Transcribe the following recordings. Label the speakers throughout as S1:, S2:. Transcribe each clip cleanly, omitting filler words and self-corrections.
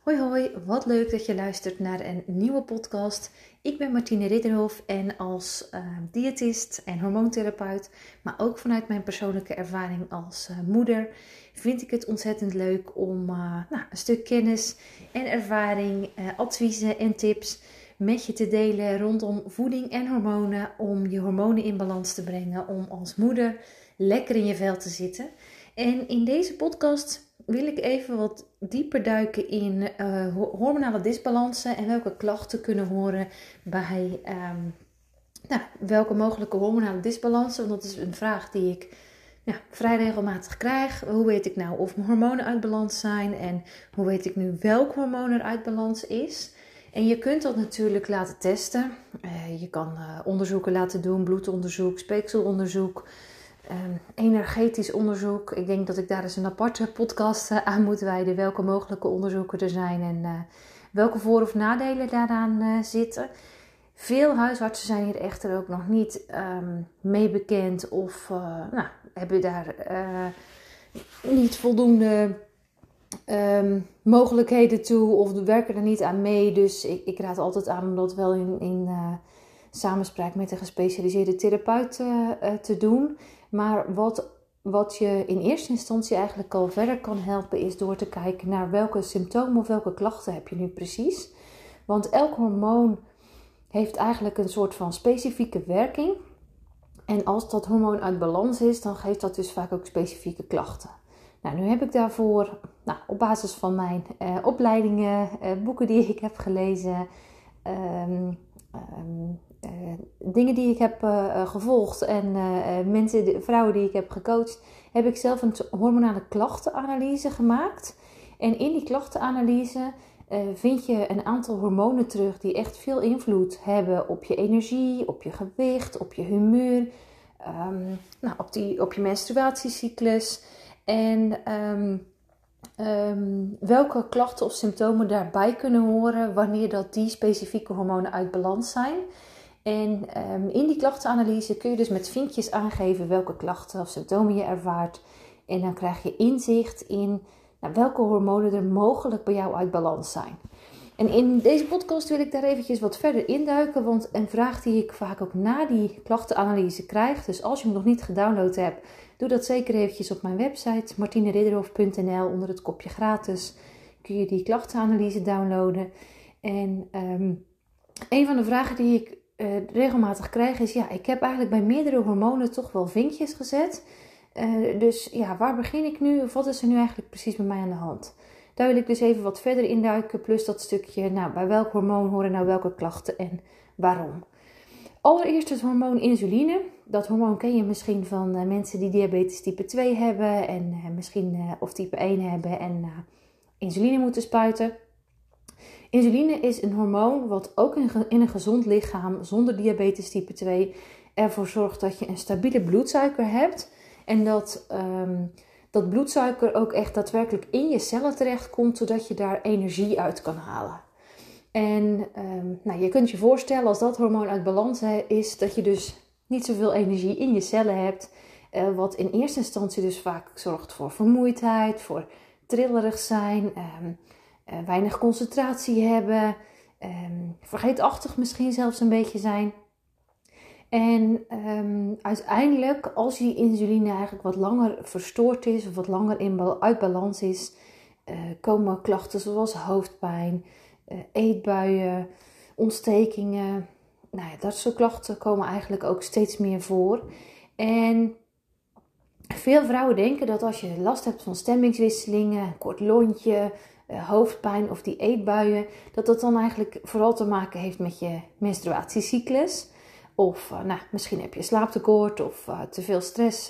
S1: Hoi hoi, wat leuk dat je luistert naar een nieuwe podcast. Ik ben Martine Ridderhof en als diëtist en hormoontherapeut, maar ook vanuit mijn persoonlijke ervaring als moeder, vind ik het ontzettend leuk om een stuk kennis en ervaring, adviezen en tips met je te delen rondom voeding en hormonen, om je hormonen in balans te brengen, om als moeder lekker in je vel te zitten. En in deze podcast wil ik even wat dieper duiken in hormonale disbalansen en welke klachten kunnen horen bij welke mogelijke hormonale disbalansen. Want dat is een vraag die ik vrij regelmatig krijg. Hoe weet ik nou of mijn hormonen uit balans zijn en hoe weet ik nu welk hormoon er uit balans is? En je kunt dat natuurlijk laten testen. Je kan onderzoeken laten doen, bloedonderzoek, speekselonderzoek. Energetisch onderzoek. Ik denk dat ik daar eens een aparte podcast aan moet wijden. Welke mogelijke onderzoeken er zijn en welke voor- of nadelen daaraan zitten. Veel huisartsen zijn hier echter ook nog niet mee bekend of hebben daar niet voldoende mogelijkheden toe of werken er niet aan mee. Dus ik raad altijd aan om dat wel in samenspraak met een gespecialiseerde therapeut te doen. Maar wat je in eerste instantie eigenlijk al verder kan helpen, is door te kijken naar welke symptomen of welke klachten heb je nu precies. Want elk hormoon heeft eigenlijk een soort van specifieke werking. En als dat hormoon uit balans is, dan geeft dat dus vaak ook specifieke klachten. Nou, nu heb ik daarvoor op basis van mijn opleidingen, boeken die ik heb gelezen, dingen die ik heb gevolgd en vrouwen die ik heb gecoacht, heb ik zelf een hormonale klachtenanalyse gemaakt. En in die klachtenanalyse vind je een aantal hormonen terug die echt veel invloed hebben op je energie, op je gewicht, op je humeur, op je menstruatiecyclus. En welke klachten of symptomen daarbij kunnen horen wanneer dat die specifieke hormonen uit balans zijn. En in die klachtenanalyse kun je dus met vinkjes aangeven welke klachten of symptomen je ervaart. En dan krijg je inzicht in welke hormonen er mogelijk bij jou uit balans zijn. En in deze podcast wil ik daar eventjes wat verder induiken. Want een vraag die ik vaak ook na die klachtenanalyse krijg. Dus als je hem nog niet gedownload hebt, doe dat zeker eventjes op mijn website martineridderhof.nl. Onder het kopje gratis kun je die klachtenanalyse downloaden. En een van de vragen die ik regelmatig krijg is, ik heb eigenlijk bij meerdere hormonen toch wel vinkjes gezet. Dus waar begin ik nu? Of wat is er nu eigenlijk precies bij mij aan de hand? Daar wil ik dus even wat verder induiken. Plus dat stukje, bij welk hormoon horen nou welke klachten en waarom? Allereerst het hormoon insuline. Dat hormoon ken je misschien van mensen die diabetes type 2 hebben. En of type 1 hebben en insuline moeten spuiten. Insuline is een hormoon wat ook in een gezond lichaam zonder diabetes type 2 ervoor zorgt dat je een stabiele bloedsuiker hebt. En dat bloedsuiker ook echt daadwerkelijk in je cellen terechtkomt, zodat je daar energie uit kan halen. En je kunt je voorstellen, als dat hormoon uit balans is, dat je dus niet zoveel energie in je cellen hebt. Wat in eerste instantie dus vaak zorgt voor vermoeidheid, voor trillerig zijn, weinig concentratie hebben, vergeetachtig misschien zelfs een beetje zijn. En uiteindelijk, als je insuline eigenlijk wat langer verstoord is of wat langer uit balans is, komen klachten zoals hoofdpijn, eetbuien, ontstekingen. Dat soort klachten komen eigenlijk ook steeds meer voor. En veel vrouwen denken dat als je last hebt van stemmingswisselingen, een kort lontje, hoofdpijn of die eetbuien, dat dan eigenlijk vooral te maken heeft met je menstruatiecyclus. Of misschien heb je slaaptekort of te veel stress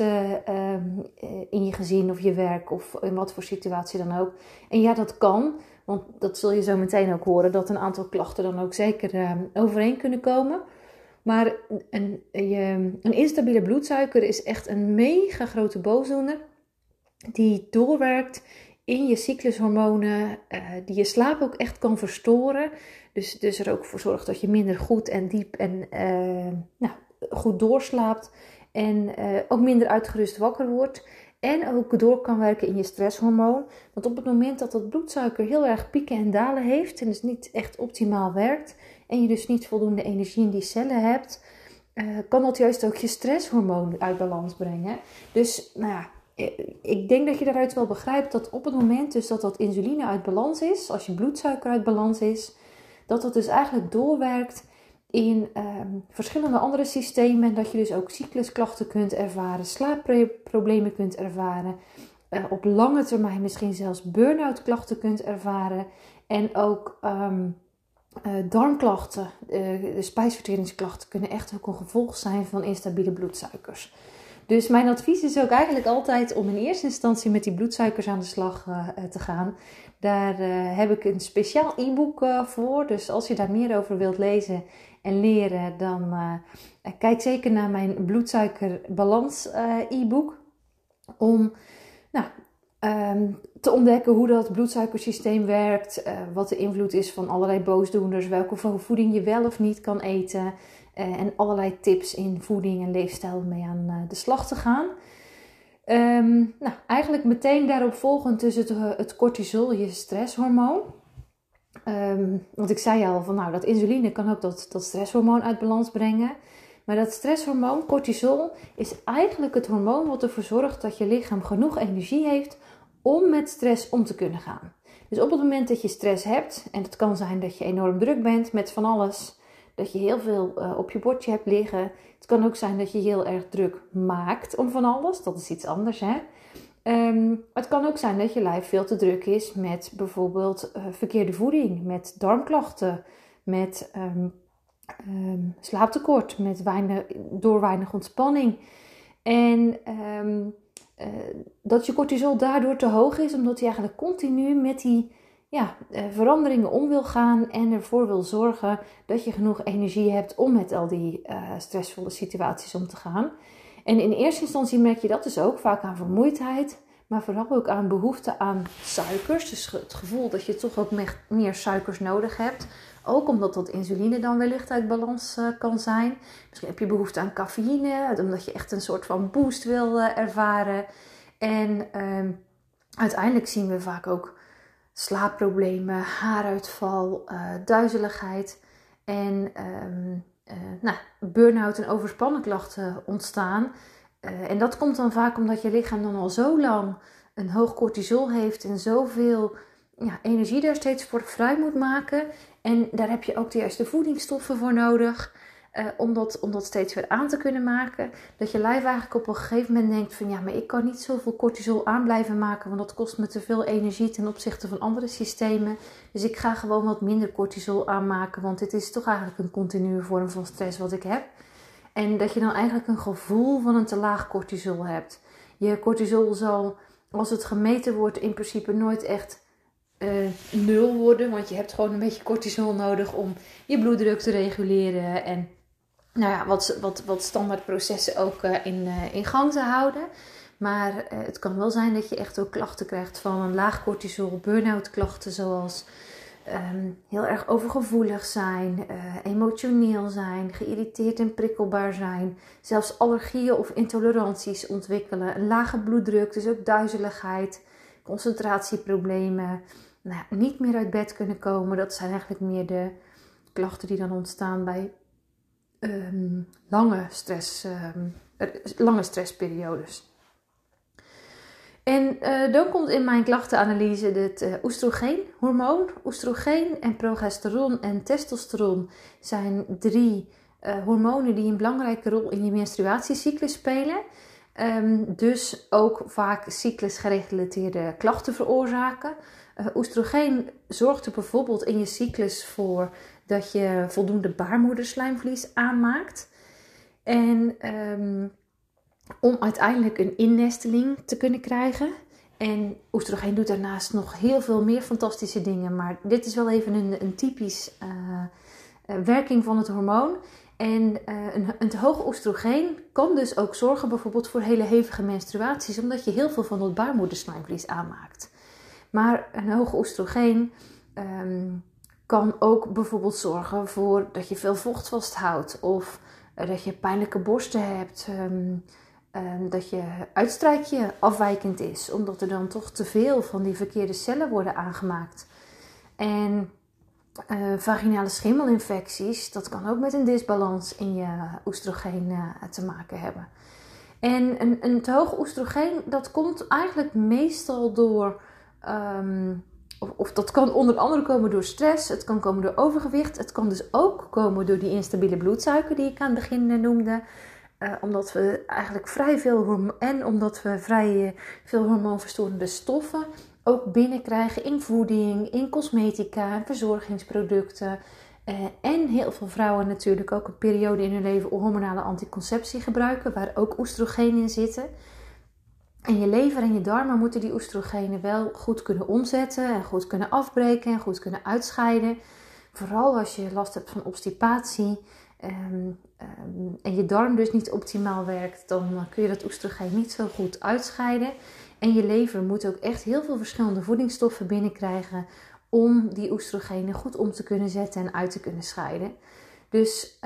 S1: in je gezin of je werk of in wat voor situatie dan ook. En dat kan, want dat zul je zo meteen ook horen, dat een aantal klachten dan ook zeker overeen kunnen komen. Maar een instabiele bloedsuiker is echt een mega grote boosdoener die doorwerkt in je cyclushormonen, die je slaap ook echt kan verstoren. Dus er ook voor zorgt dat je minder goed en diep en goed doorslaapt. En ook minder uitgerust wakker wordt. En ook door kan werken in je stresshormoon. Want op het moment dat dat bloedsuiker heel erg pieken en dalen heeft en dus niet echt optimaal werkt en je dus niet voldoende energie in die cellen hebt, kan dat juist ook je stresshormoon uit balans brengen. Dus nou ja, ik denk dat je daaruit wel begrijpt dat op het moment dus dat insuline uit balans is, als je bloedsuiker uit balans is, dat dus eigenlijk doorwerkt in verschillende andere systemen. Dat je dus ook cyclusklachten kunt ervaren, slaapproblemen kunt ervaren. Op lange termijn misschien zelfs burn-out klachten kunt ervaren. En ook darmklachten, de spijsverteringsklachten kunnen echt ook een gevolg zijn van instabiele bloedsuikers. Dus mijn advies is ook eigenlijk altijd om in eerste instantie met die bloedsuikers aan de slag te gaan. Daar heb ik een speciaal e-book voor. Dus als je daar meer over wilt lezen en leren, dan kijk zeker naar mijn bloedsuikerbalans e-book. Om te ontdekken hoe dat bloedsuikersysteem werkt. Wat de invloed is van allerlei boosdoeners. Welke voeding je wel of niet kan eten. En allerlei tips in voeding en leefstijl mee aan de slag te gaan. Eigenlijk meteen daarop volgend dus het cortisol, je stresshormoon. Want ik zei al, van, dat insuline kan ook dat stresshormoon uit balans brengen. Maar dat stresshormoon, cortisol, is eigenlijk het hormoon wat ervoor zorgt dat je lichaam genoeg energie heeft om met stress om te kunnen gaan. Dus op het moment dat je stress hebt, en het kan zijn dat je enorm druk bent met van alles, dat je heel veel op je bordje hebt liggen. Het kan ook zijn dat je heel erg druk maakt om van alles, dat is iets anders hè. Het kan ook zijn dat je lijf veel te druk is met bijvoorbeeld verkeerde voeding, met darmklachten, met slaaptekort, met weinig ontspanning. En dat je cortisol daardoor te hoog is, omdat hij eigenlijk continu met die veranderingen om wil gaan en ervoor wil zorgen dat je genoeg energie hebt om met al die stressvolle situaties om te gaan. En in eerste instantie merk je dat dus ook vaak aan vermoeidheid, maar vooral ook aan behoefte aan suikers. Dus het gevoel dat je toch ook meer suikers nodig hebt. Ook omdat dat insuline dan wellicht uit balans kan zijn. Misschien heb je behoefte aan cafeïne, omdat je echt een soort van boost wil ervaren. En uiteindelijk zien we vaak ook slaapproblemen, haaruitval, duizeligheid en burn-out en overspannen klachten ontstaan. En dat komt dan vaak omdat je lichaam dan al zo lang een hoog cortisol heeft en zoveel energie daar steeds voor vrij moet maken. En daar heb je ook de juiste voedingsstoffen voor nodig om dat steeds weer aan te kunnen maken. Dat je lijf eigenlijk op een gegeven moment denkt van maar ik kan niet zoveel cortisol aan blijven maken, want dat kost me te veel energie ten opzichte van andere systemen. Dus ik ga gewoon wat minder cortisol aanmaken, want dit is toch eigenlijk een continue vorm van stress wat ik heb. En dat je dan eigenlijk een gevoel van een te laag cortisol hebt. Je cortisol zal, als het gemeten wordt, in principe nooit echt 0 worden. Want je hebt gewoon een beetje cortisol nodig om je bloeddruk te reguleren. En wat standaard processen ook in gang te houden. Maar het kan wel zijn dat je echt ook klachten krijgt van een laag cortisol. Burn-out klachten zoals heel erg overgevoelig zijn, emotioneel zijn, geïrriteerd en prikkelbaar zijn. Zelfs allergieën of intoleranties ontwikkelen. Een lage bloeddruk, dus ook duizeligheid, concentratieproblemen. Niet meer uit bed kunnen komen. Dat zijn eigenlijk meer de klachten die dan ontstaan bij lange stressperiodes. En dan komt in mijn klachtenanalyse het oestrogeenhormoon. Oestrogeen en progesteron en testosteron zijn 3 hormonen die een belangrijke rol in je menstruatiecyclus spelen. Dus ook vaak cyclusgerelateerde klachten veroorzaken. Oestrogeen zorgt er bijvoorbeeld in je cyclus voor dat je voldoende baarmoederslijmvlies aanmaakt. En om uiteindelijk een innesteling te kunnen krijgen. En oestrogeen doet daarnaast nog heel veel meer fantastische dingen. Maar dit is wel even een typisch werking van het hormoon. En een te hoog oestrogeen kan dus ook zorgen bijvoorbeeld voor hele hevige menstruaties. Omdat je heel veel van dat baarmoederslijmvlies aanmaakt. Maar een hoge oestrogeen kan ook bijvoorbeeld zorgen voor dat je veel vocht vasthoudt. Of dat je pijnlijke borsten hebt. dat je uitstrijkje afwijkend is. Omdat er dan toch te veel van die verkeerde cellen worden aangemaakt. En vaginale schimmelinfecties, dat kan ook met een disbalans in je oestrogeen te maken hebben. En een te hoog oestrogeen, dat komt eigenlijk meestal door, of dat kan onder andere komen door stress, het kan komen door overgewicht, het kan dus ook komen door die instabiele bloedsuiker die ik aan het begin noemde. Omdat we eigenlijk vrij veel hormoonverstorende stoffen ook binnenkrijgen in voeding, in cosmetica en verzorgingsproducten. En heel veel vrouwen natuurlijk ook een periode in hun leven hormonale anticonceptie gebruiken, waar ook oestrogenen in zitten. En je lever en je darmen moeten die oestrogenen wel goed kunnen omzetten en goed kunnen afbreken en goed kunnen uitscheiden. Vooral als je last hebt van obstipatie en je darm dus niet optimaal werkt, dan kun je dat oestrogeen niet zo goed uitscheiden. En je lever moet ook echt heel veel verschillende voedingsstoffen binnenkrijgen om die oestrogenen goed om te kunnen zetten en uit te kunnen scheiden. Dus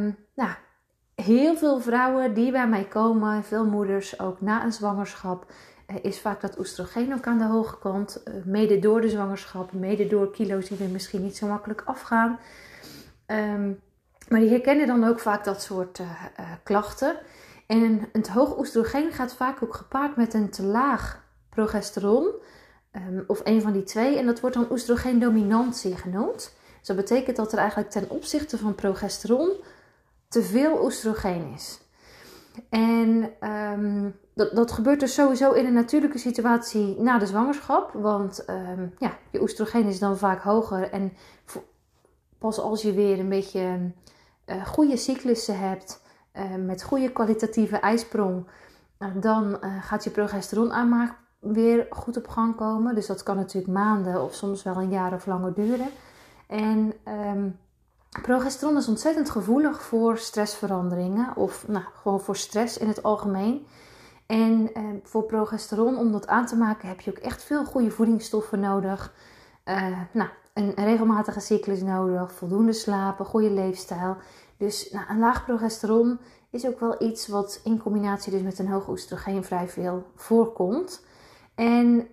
S1: heel veel vrouwen die bij mij komen, veel moeders ook na een zwangerschap, is vaak dat oestrogeen ook aan de hoge kant. Mede door de zwangerschap, mede door kilo's die weer misschien niet zo makkelijk afgaan. Maar die herkennen dan ook vaak dat soort klachten. En een te hoog oestrogeen gaat vaak ook gepaard met een te laag progesteron. Of een van die twee. En dat wordt dan oestrogeendominantie genoemd. Dus dat betekent dat er eigenlijk ten opzichte van progesteron te veel oestrogeen is. En dat gebeurt dus sowieso in een natuurlijke situatie na de zwangerschap. Want je oestrogeen is dan vaak hoger. En pas als je weer een beetje goede cyclussen hebt, met goede kwalitatieve ijsprong, dan gaat je progesteron aanmaak weer goed op gang komen. Dus dat kan natuurlijk maanden of soms wel een jaar of langer duren. En progesteron is ontzettend gevoelig voor stressveranderingen of gewoon voor stress in het algemeen. En voor progesteron, om dat aan te maken, heb je ook echt veel goede voedingsstoffen nodig. Een regelmatige cyclus nodig, voldoende slapen, goede leefstijl. Dus een laag progesteron is ook wel iets wat in combinatie dus met een hoog oestrogeen vrij veel voorkomt. En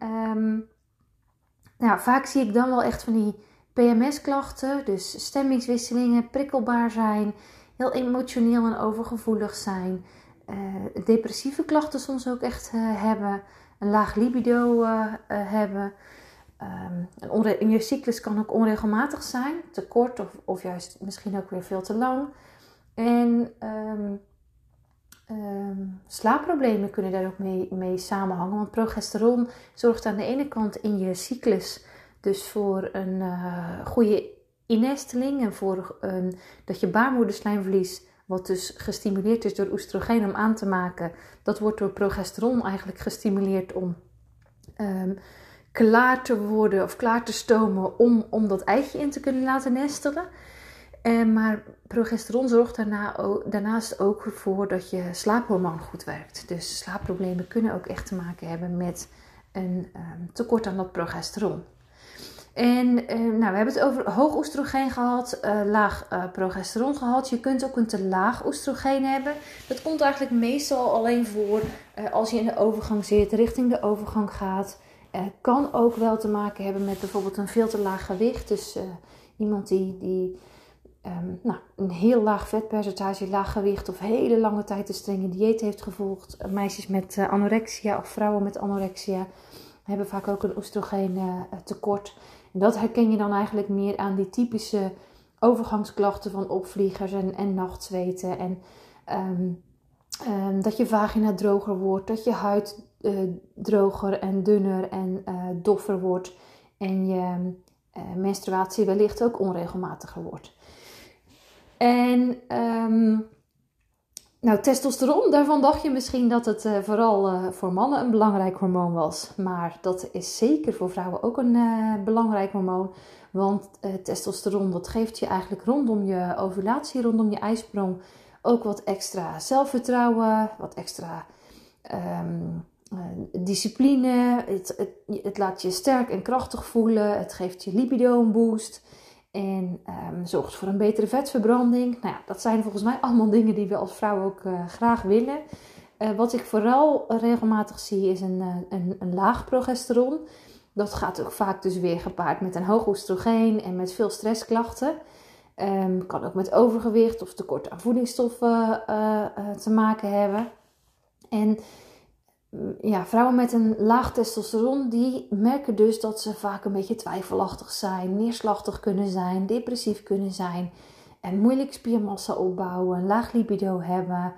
S1: vaak zie ik dan wel echt van die PMS-klachten, dus stemmingswisselingen, prikkelbaar zijn, heel emotioneel en overgevoelig zijn, depressieve klachten soms ook echt hebben, een laag libido hebben. Je cyclus kan ook onregelmatig zijn, te kort of juist misschien ook weer veel te lang. En slaapproblemen kunnen daar ook mee samenhangen. Want progesteron zorgt aan de ene kant in je cyclus dus voor een goede innesteling. En voor dat je baarmoederslijmvlies, wat dus gestimuleerd is door oestrogeen om aan te maken, dat wordt door progesteron eigenlijk gestimuleerd om klaar te worden of klaar te stomen om dat eitje in te kunnen laten nestelen. Maar progesteron zorgt daarnaast ook voor dat je slaaphormoon goed werkt. Dus slaapproblemen kunnen ook echt te maken hebben met een tekort aan dat progesteron. En we hebben het over hoog oestrogeen gehad, laag progesteron gehad. Je kunt ook een te laag oestrogeen hebben. Dat komt eigenlijk meestal alleen voor als je in de overgang zit, richting de overgang gaat. Kan ook wel te maken hebben met bijvoorbeeld een veel te laag gewicht. Dus iemand die een heel laag vetpercentage, laag gewicht of hele lange tijd een strenge dieet heeft gevolgd. Meisjes met anorexia of vrouwen met anorexia hebben vaak ook een oestrogeen tekort. En dat herken je dan eigenlijk meer aan die typische overgangsklachten van opvliegers en nachtzweten. En dat je vagina droger wordt, dat je huid droger en dunner en doffer wordt. En je menstruatie wellicht ook onregelmatiger wordt. En testosteron, daarvan dacht je misschien dat het vooral voor mannen een belangrijk hormoon was. Maar dat is zeker voor vrouwen ook een belangrijk hormoon. Want testosteron, dat geeft je eigenlijk rondom je ovulatie, rondom je ijsprong, ook wat extra zelfvertrouwen, wat extra discipline. Het laat je sterk en krachtig voelen. Het geeft je libido een boost. En zorgt voor een betere vetverbranding. Dat zijn volgens mij allemaal dingen die we als vrouw ook graag willen. Wat ik vooral regelmatig zie is een laag progesteron. Dat gaat ook vaak dus weer gepaard met een hoog oestrogeen en met veel stressklachten. Kan ook met overgewicht of tekort aan voedingsstoffen te maken hebben. En ja, vrouwen met een laag testosteron, die merken dus dat ze vaak een beetje twijfelachtig zijn, neerslachtig kunnen zijn, depressief kunnen zijn. En moeilijk spiermassa opbouwen, laag libido hebben,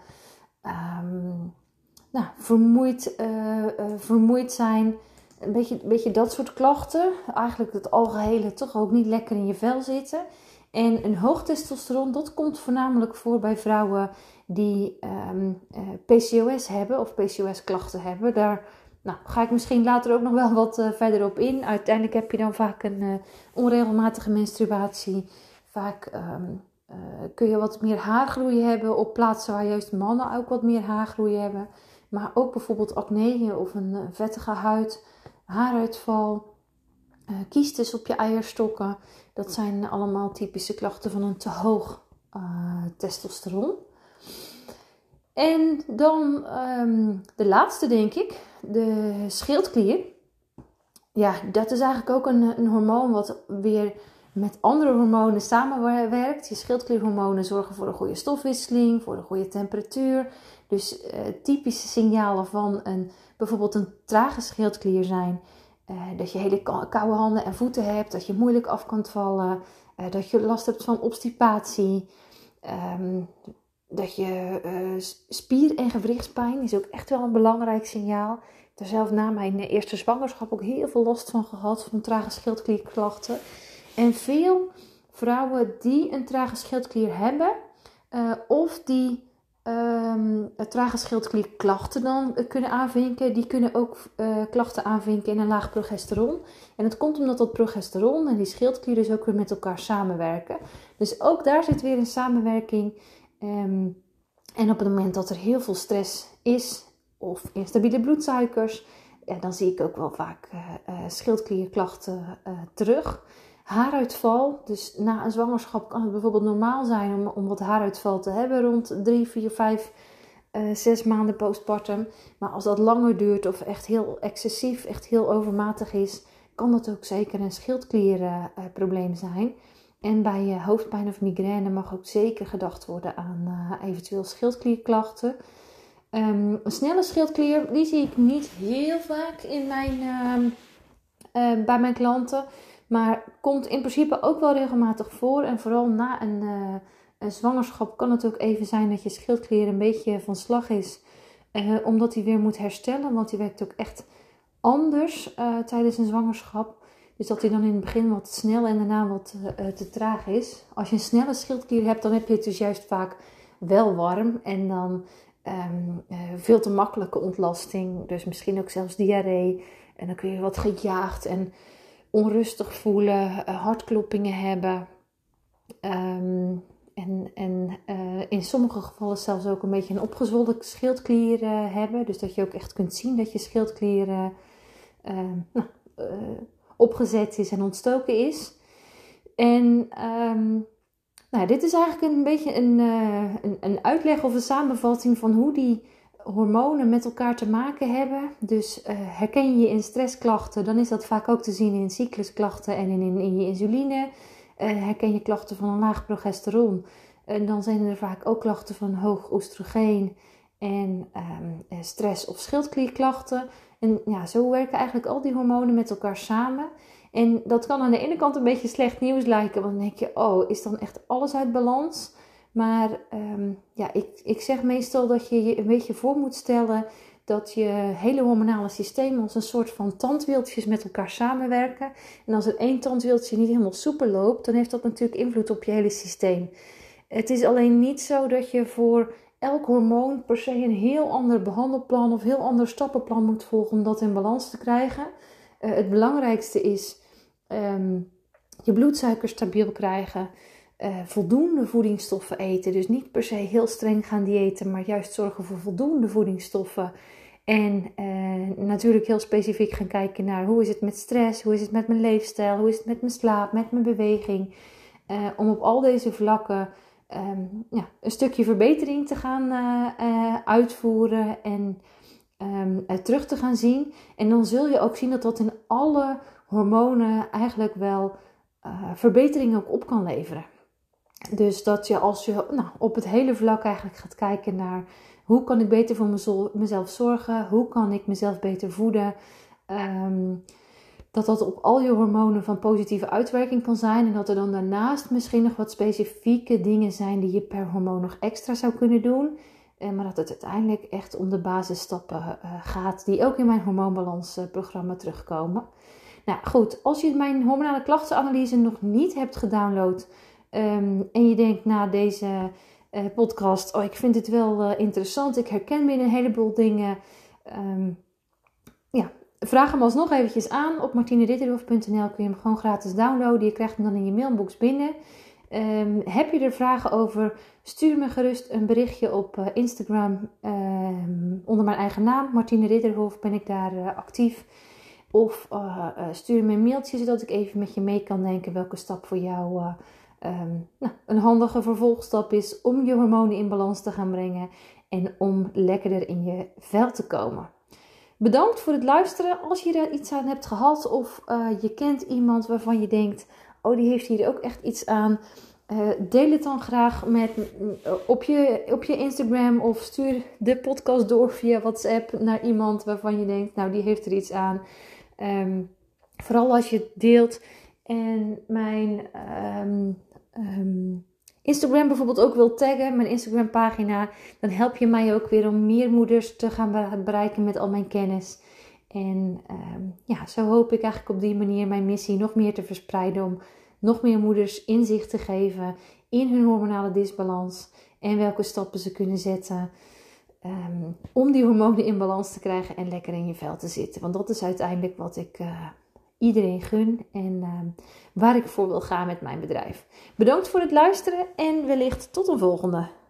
S1: vermoeid zijn. Een beetje dat soort klachten. Eigenlijk het algehele toch ook niet lekker in je vel zitten. En een hoog testosteron, dat komt voornamelijk voor bij vrouwen die PCOS hebben of PCOS-klachten hebben. Daar ga ik misschien later ook nog wel wat verder op in. Uiteindelijk heb je dan vaak een onregelmatige menstruatie. Vaak kun je wat meer haargroei hebben op plaatsen waar juist mannen ook wat meer haargroei hebben. Maar ook bijvoorbeeld acne of een vettige huid, haaruitval, kiestes op je eierstokken. Dat zijn allemaal typische klachten van een te hoog testosteron. En dan de laatste, denk ik, de schildklier. Ja, dat is eigenlijk ook een hormoon wat weer met andere hormonen samenwerkt. Je schildklierhormonen zorgen voor een goede stofwisseling, voor een goede temperatuur. Dus typische signalen van bijvoorbeeld een trage schildklier zijn. Dat je hele koude handen en voeten hebt, dat je moeilijk af kan vallen, dat je last hebt van obstipatie, dat je spier- en gewrichtspijn is ook echt wel een belangrijk signaal. Ik heb er zelf na mijn eerste zwangerschap ook heel veel last van gehad, van trage schildklierklachten. En veel vrouwen die een trage schildklier hebben, of die trage schildklierklachten dan kunnen aanvinken, die kunnen ook klachten aanvinken in een laag progesteron. En dat komt omdat dat progesteron en die schildklier dus ook weer met elkaar samenwerken. Dus ook daar zit weer een samenwerking. En op het moment dat er heel veel stress is of instabiele bloedsuikers, dan zie ik ook wel vaak schildklierklachten terug. Haaruitval, dus na een zwangerschap kan het bijvoorbeeld normaal zijn om wat haaruitval te hebben rond 3, 4, 5, 6 maanden postpartum. Maar als dat langer duurt of echt heel excessief, echt heel overmatig is, kan dat ook zeker een schildklierprobleem zijn. En bij hoofdpijn of migraine mag ook zeker gedacht worden aan eventueel schildklierklachten. Een snelle schildklier, die zie ik niet heel vaak bij mijn klanten. Maar komt in principe ook wel regelmatig voor. En vooral na een zwangerschap kan het ook even zijn dat je schildklier een beetje van slag is. Omdat hij weer moet herstellen. Want die werkt ook echt anders tijdens een zwangerschap. Dus dat hij dan in het begin wat snel en daarna wat te traag is. Als je een snelle schildklier hebt, dan heb je het dus juist vaak wel warm. En dan veel te makkelijke ontlasting. Dus misschien ook zelfs diarree. En dan kun je wat gejaagd en onrustig voelen, hartkloppingen hebben. In sommige gevallen zelfs ook een beetje een opgezwollen schildklier hebben. Dus dat je ook echt kunt zien dat je schildklier opgezet is en ontstoken is. En dit is eigenlijk een beetje een uitleg of een samenvatting van hoe die hormonen met elkaar te maken hebben. Dus herken je je in stressklachten, dan is dat vaak ook te zien in cyclusklachten en in je insuline. Herken je klachten van een laag progesteron, en dan zijn er vaak ook klachten van hoog oestrogeen en stress- of schildklierklachten. En ja, zo werken eigenlijk al die hormonen met elkaar samen. En dat kan aan de ene kant een beetje slecht nieuws lijken, want dan denk je, is dan echt alles uit balans? Maar ik zeg meestal dat je je een beetje voor moet stellen dat je hele hormonale systeem als een soort van tandwieltjes met elkaar samenwerken. En als er één tandwieltje niet helemaal soepel loopt, dan heeft dat natuurlijk invloed op je hele systeem. Het is alleen niet zo dat je voor elk hormoon per se een heel ander behandelplan of heel ander stappenplan moet volgen om dat in balans te krijgen. Het belangrijkste is je bloedsuiker stabiel krijgen. Voldoende voedingsstoffen eten. Dus niet per se heel streng gaan diëten, maar juist zorgen voor voldoende voedingsstoffen. En natuurlijk heel specifiek gaan kijken naar hoe is het met stress, hoe is het met mijn leefstijl, hoe is het met mijn slaap, met mijn beweging. Om op al deze vlakken een stukje verbetering te gaan uitvoeren en terug te gaan zien. En dan zul je ook zien dat dat in alle hormonen eigenlijk wel verbetering ook op kan leveren. Dus dat je als je op het hele vlak eigenlijk gaat kijken naar hoe kan ik beter voor mezelf zorgen, hoe kan ik mezelf beter voeden, dat op al je hormonen van positieve uitwerking kan zijn. En dat er dan daarnaast misschien nog wat specifieke dingen zijn die je per hormoon nog extra zou kunnen doen. Maar dat het uiteindelijk echt om de basisstappen gaat die ook in mijn hormoonbalansprogramma terugkomen. Nou goed, als je mijn hormonale klachtenanalyse nog niet hebt gedownload en je denkt na deze podcast, ik vind het wel interessant, ik herken me in een heleboel dingen. Vraag hem alsnog eventjes aan. Op martineritterhof.nl kun je hem gewoon gratis downloaden. Je krijgt hem dan in je mailbox binnen. Heb je er vragen over? Stuur me gerust een berichtje op Instagram onder mijn eigen naam. Martine Ridderhof ben ik daar actief. Of stuur me een mailtje zodat ik even met je mee kan denken welke stap voor jou een handige vervolgstap is om je hormonen in balans te gaan brengen en om lekkerder in je vel te komen. Bedankt voor het luisteren. Als je er iets aan hebt gehad of je kent iemand waarvan je denkt, die heeft hier ook echt iets aan. Deel het dan graag op je Instagram of stuur de podcast door via WhatsApp naar iemand waarvan je denkt, die heeft er iets aan. Vooral als je het deelt en mijn Instagram bijvoorbeeld ook wil taggen, mijn Instagram pagina, dan help je mij ook weer om meer moeders te gaan bereiken met al mijn kennis. En zo hoop ik eigenlijk op die manier mijn missie nog meer te verspreiden om nog meer moeders inzicht te geven in hun hormonale disbalans en welke stappen ze kunnen zetten om die hormonen in balans te krijgen en lekker in je vel te zitten. Want dat is uiteindelijk wat ik iedereen gun en waar ik voor wil gaan met mijn bedrijf. Bedankt voor het luisteren en wellicht tot een volgende.